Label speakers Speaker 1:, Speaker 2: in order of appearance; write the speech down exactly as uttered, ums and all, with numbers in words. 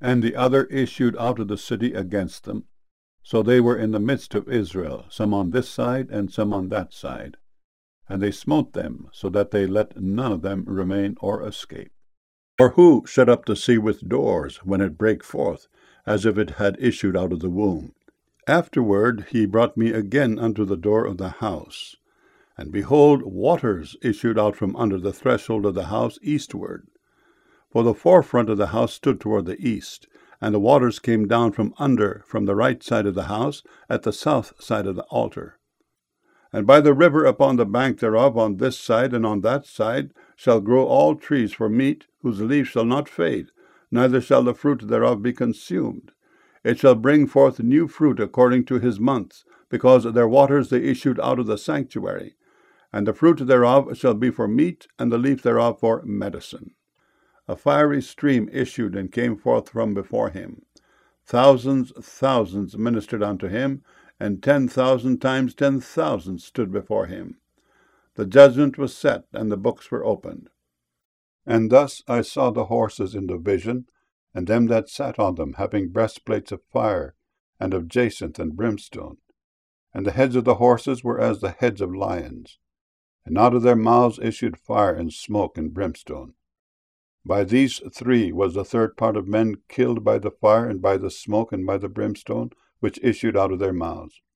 Speaker 1: And the other issued out of the city against them. So they were in the midst of Israel, some on this side and some on that side. And they smote them, so that they let none of them remain or escape. For who shut up the sea with doors, when it brake forth, as if it had issued out of the womb? Afterward he brought me again unto the door of the house. And behold, waters issued out from under the threshold of the house eastward. For the forefront of the house stood toward the east, and the waters came down from under, from the right side of the house, at the south side of the altar. And by the river upon the bank thereof, on this side and on that side, shall grow all trees for meat, whose leaves shall not fade, neither shall the fruit thereof be consumed. It shall bring forth new fruit according to his months, because their waters they issued out of the sanctuary. And the fruit thereof shall be for meat, and the leaf thereof for medicine. A fiery stream issued and came forth from before him. Thousands, thousands ministered unto him, and ten thousand times ten thousand stood before him. The judgment was set, and the books were opened. And thus I saw the horses in the vision, and them that sat on them, having breastplates of fire, and of jacinth and brimstone. And the heads of the horses were as the heads of lions, and out of their mouths issued fire and smoke and brimstone. By these three was the third part of men killed by the fire, and by the smoke, and by the brimstone, which issued out of their mouths.